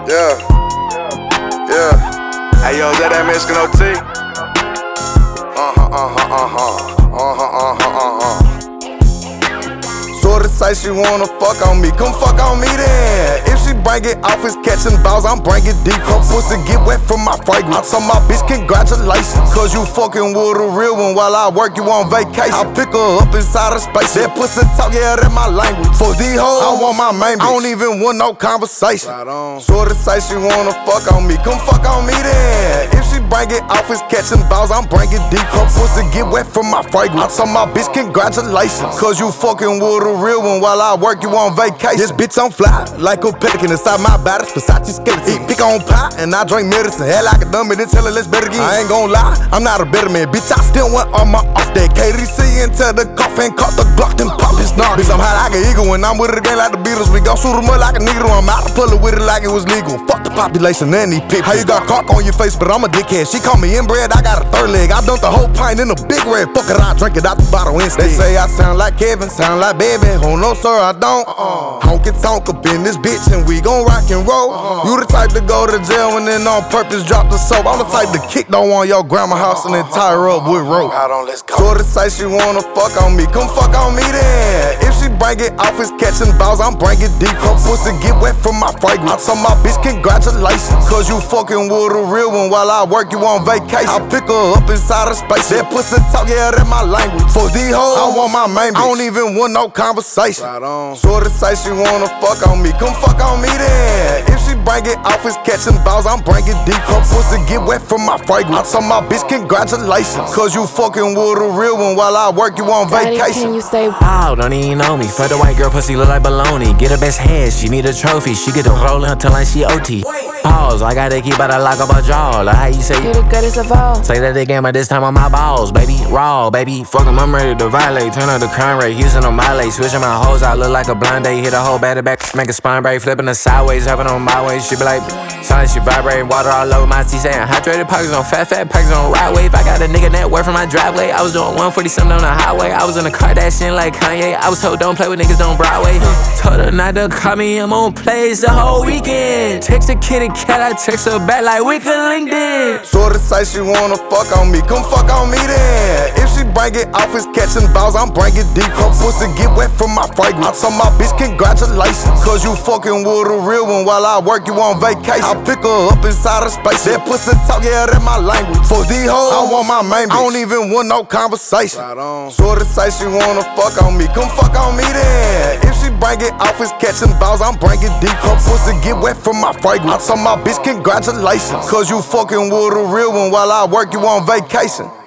Yeah. Hey yo, is that Mexican OT? Sorta say she wanna fuck on me, come fuck on me then. If she bring it off, it's catching balls, I'm bringing deep. Her pussy get wet from my fragrance. I told my bitch congratulations, cause you fucking with a real one while I work you on vacation. I pick her up inside of space. That pussy talk, yeah, that's my language. For these hoes, I want my main bitch. I don't even want no conversation. Sorta say she wanna fuck on me, come fuck on me then. If she bring it off, it's catching balls, I'm bringing deep. Her pussy get wet from my fragrance. I told my bitch congratulations, cause you fucking with a real one while I work you on vacation. This bitch on fly like a pelican inside my body, Versace skeleton. Eat pick on pie and I drink medicine. Hell like a dummy, then tell her let's bet again. I ain't gon' lie, I'm not a better man. Bitch, I still went on my off that KDC into the coffin, caught the Glock, then pop his knock. Bitch, I'm high like an eagle when I'm with it again like the Beatles. We gon' shoot 'em up like a nigga. I'm out to pull it with it like it was legal. Fuck the population and these pictures. How you got cock on your face, but I'm a dickhead. She call me inbred, I got a third leg. I dumped the whole pint in a big red. Fuck it, I drink it out the bottle instead. They say I sound like Kevin, sound like baby. Oh no, sir, I don't. Honky tonk up in this bitch and we gon' rock and roll. You the type to go to jail and then on purpose drop the soap. I'm the type to kick down on your grandma house and then tie her up with rope. Let's go. Sorta say she wanna fuck on me, come fuck on me then. If she bring it off, it's catching balls, I'm bringing deep. Her pussy get wet from my fragrance. I told my bitch congratulations, cause you fucking with a real one while I work you on vacation. I pick her up inside of space. That pussy talk, yeah, that's my language. For these hoes, I want my main bitch. I don't even want no conversation. Sorta say she wanna fuck on me, come fuck on me then. If she bring it off, it's catching balls, I'm bringing deep. Her pussy get wet from my fragrance. I told my bitch congratulations, cause you fucking with a real one while I work you on vacation. Can you say wow, don't even know me. Fuck the white girl, pussy look like baloney. Get her best head, she need a trophy. She get to rollin' until like she OT. Pause, I gotta keep out of lock up her jaw. Like how you say you the greatest of all? Say that again, but this time on my balls, baby. Raw, baby. Fuck 'em, I'm ready to violate. Turn up the crime rate, using on my late. Switching my hoes out, look like a blind date. Hit a whole batter back, make a spine break. Flipping her sideways, having on my way. She be like, silent, she vibrating. Water all over my teeth, saying hydrated pockets on fat pockets on right wave. I got a nigga net work from my driveway. I was doing 140 something on the highway. I was in a Kardashian like Kanye. I was told don't play with niggas, don't Broadway. Told her not to call me, I'm on plays the whole weekend. Text a kitty cat, I text her back like we could LinkedIn. Sorta say she wanna fuck on me, come fuck on me then. If she bring it off, it's catching balls, I'm bringing deep. Her pussy get wet from my fragrance. I told my bitch congratulations, cause you fucking with a real one while I work you on vacation. I pick her up inside of space. That pussy talk, yeah, that's my language. For these hoes, I want my main bitch. I don't even want no conversation. Sorta say she wanna fuck on me, come fuck on me then. If she bring it off, it's catching balls, I'm bringing deep. Her pussy get wet from my fragrance. I told my bitch congratulations, cause you fucking with a real one while I work you on vacation.